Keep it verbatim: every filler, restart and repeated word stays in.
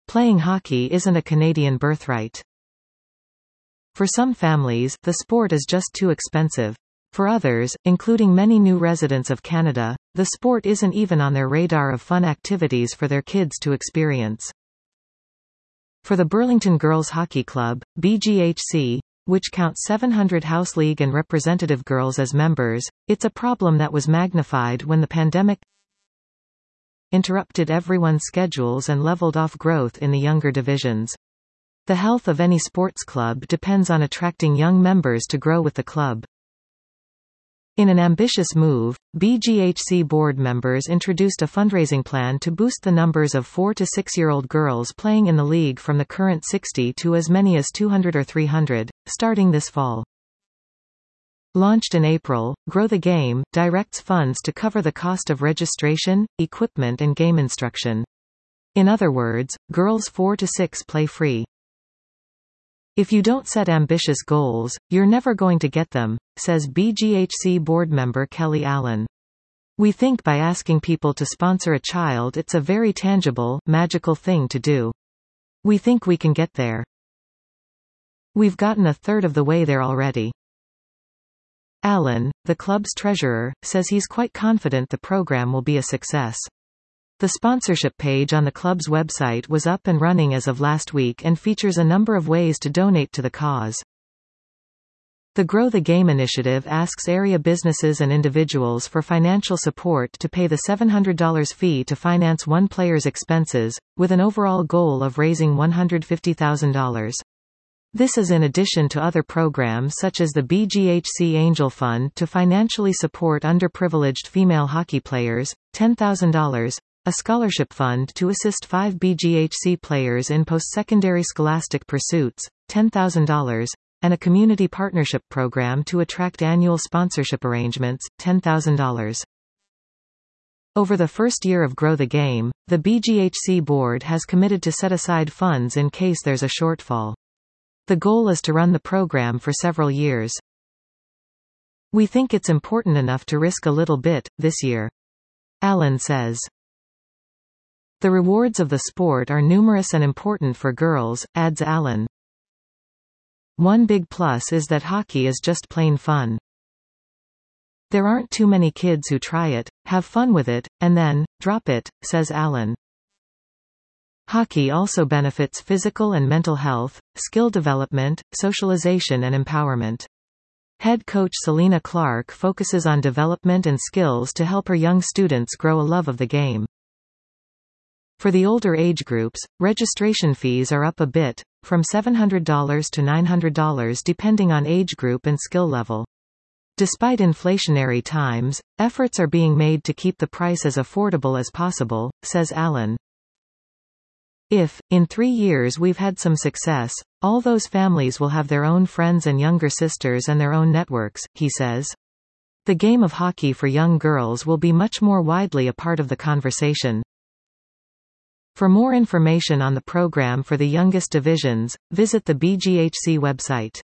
Playing hockey isn't a Canadian birthright. For some families, the sport is just too expensive. For others, including many new residents of Canada, the sport isn't even on their radar of fun activities for their kids to experience. For the Burlington Girls Hockey Club, B G H C, which counts seven hundred house league and representative girls as members, it's a problem that was magnified when the pandemic interrupted everyone's schedules and leveled off growth in the younger divisions. The health of any sports club depends on attracting young members to grow with the club. In an ambitious move, B G H C board members introduced a fundraising plan to boost the numbers of four to six-year-old girls playing in the league from the current sixty to as many as two hundred or three hundred, starting this fall. Launched in April, Grow the Game directs funds to cover the cost of registration, equipment and game instruction. In other words, girls four to six play free. If you don't set ambitious goals, you're never going to get them, says B G H C board member Kelly Allen. We think by asking people to sponsor a child it's a very tangible, magical thing to do. We think we can get there. We've gotten a third of the way there already. Allen, the club's treasurer, says he's quite confident the program will be a success. The sponsorship page on the club's website was up and running as of last week and features a number of ways to donate to the cause. The Grow the Game initiative asks area businesses and individuals for financial support to pay the seven hundred dollars fee to finance one player's expenses, with an overall goal of raising one hundred fifty thousand dollars. This is in addition to other programs such as the B G H C Angel Fund to financially support underprivileged female hockey players, ten thousand dollars, a scholarship fund to assist five B G H C players in post-secondary scholastic pursuits, ten thousand dollars, and a community partnership program to attract annual sponsorship arrangements, ten thousand dollars. Over the first year of Grow the Game, the B G H C board has committed to set aside funds in case there's a shortfall. The goal is to run the program for several years. We think it's important enough to risk a little bit, this year. Allen says. The rewards of the sport are numerous and important for girls, adds Allen. One big plus is that hockey is just plain fun. There aren't too many kids who try it, have fun with it, and then drop it, says Allen. Hockey also benefits physical and mental health, skill development, socialization and empowerment. Head coach Selena Clark focuses on development and skills to help her young students grow a love of the game. For the older age groups, registration fees are up a bit, from seven hundred dollars to nine hundred dollars depending on age group and skill level. Despite inflationary times, efforts are being made to keep the price as affordable as possible, says Allen. If, in three years we've had some success, all those families will have their own friends and younger sisters and their own networks, he says. The game of hockey for young girls will be much more widely a part of the conversation. For more information on the program for the youngest divisions, visit the B G H C website.